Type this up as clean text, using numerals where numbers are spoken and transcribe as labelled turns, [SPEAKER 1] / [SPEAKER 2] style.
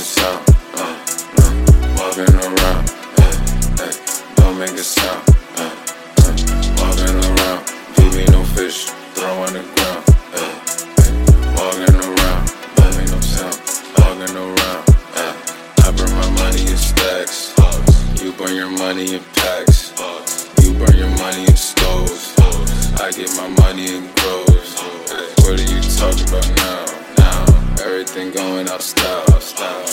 [SPEAKER 1] sound. Walking around, don't make a sound. Walking around, give me no fish, throw on the ground. Walking around, don't make no sound. Walking around, I burn my money in stacks. You burn your money in packs. You burn your money in stoves. I get my money in grows. What are you talking about now? Everything going out style.